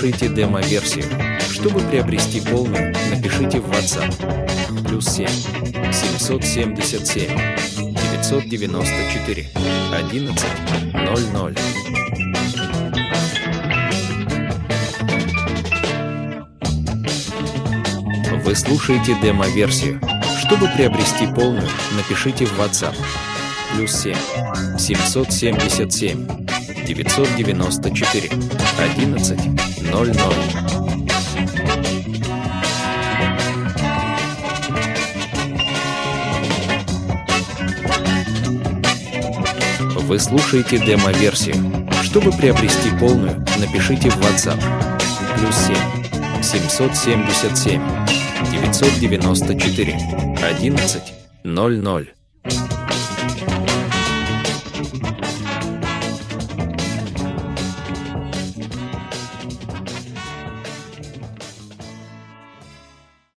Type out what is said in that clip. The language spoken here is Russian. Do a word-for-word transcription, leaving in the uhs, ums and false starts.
слушаете демо-версию. Чтобы приобрести полную, напишите в WhatsApp. Плюс семь семьсот семьдесят семь девятьсот девяносто четыре одиннадцать ноль ноль. Вы слушаете демо-версию. Чтобы приобрести полную, напишите в WhatsApp. Плюс семь семьсот семьдесят семь девятьсот девяносто четыре одиннадцать ноль ноль. Вы слушаете демо-версию. Чтобы приобрести полную, напишите в WhatsApp. Плюс семь семьсот семьдесят семь девятьсот девяносто четыре одиннадцать ноль ноль.